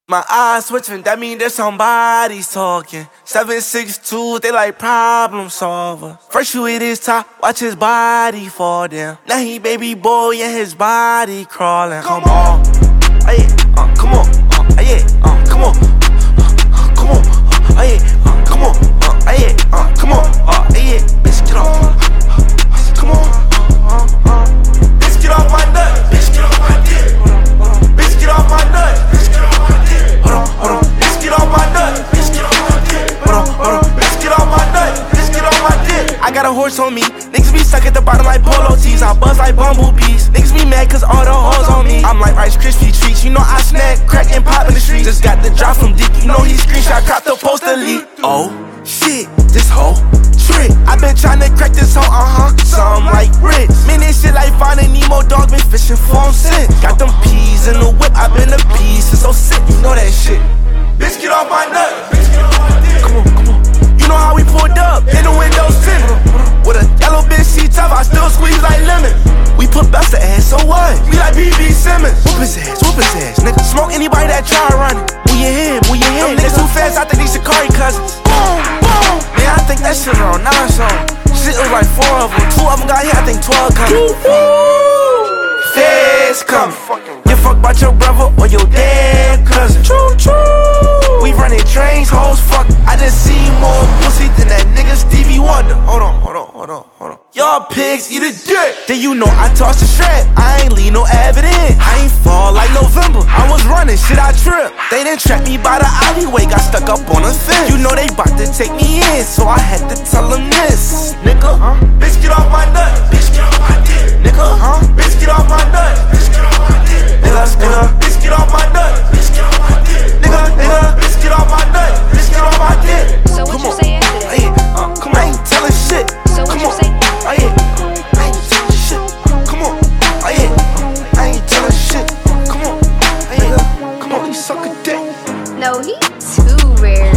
My eyes switching, that mean there's somebody's talking. 762, they like problem solver. First you hit his top, watch his body fall down. Now he baby boy and his body crawling. Come on, hey, come on, yeah, come on, come on, hey, come on, hey, come on, yeah, bitch get off, come on, bitch get off my nut, bitch get off my dick, bitch get off my nut. Hold on, bitch get off my nut, bitch get off my dick. Hold on, bitch get off my nut, bitch get off my dick. I got a horse on me, niggas be stuck at the bottom like polo tees. I buzz like bumblebees, niggas be mad cause all the hoes on me. I'm like Rice Krispie treats, you know I snack, crack and pop in the street. Just got the drop from Dick, you know he screenshot, crop the poster leak. Oh, shit, this hoe trick. I been tryna crack this hoe, something like Ritz. Man, this shit like finding Nemo, dog been fishing for him since. Got them peas in the whip, I been a piece, it's so sick, you know that shit. Bitch, get off my nut. Bitch, get off my dick. Come on. You know how we pulled up in the window tinted. With a yellow bitch seat top, I still squeeze like lemon. We put belts to ass, so what? We like B.B. Simmons. Whoop his ass, nigga. Smoke anybody that try running. Move your head. Them niggas too fast, I think these Shikari cousins. Boom. Man, I think that shit on 9 songs. Shit was like 4 of them. 2 of them got here, I think 12 coming. Feds coming. Give fuck about your brother or your damn cousin. We running trains, hoes fuck. I just see more pussy than that nigga Stevie Wonder. Hold on. Y'all pigs eat a dick. Then you know I toss the strap. I ain't leave no evidence. I ain't fall like November. I was running, shit I tripped. They done trapped me by the alleyway, got stuck up on a fence. You know they bout to take me in, so I had to tell them this. Nigga, bitch get off my nut. Bitch get off my dick. Nigga, bitch get off my nut. Bitch get off my dick. Nigga, bitch get off my nut. Bitch get off my dick. Nigga, bitch get off my nut. Bitch get off my dick. So what you say after that? Come on, I ain't telling shit. So what you say? I ain't telling shit. Come on, I ain't telling shit. Come on, you suck a dick. No, he too rare.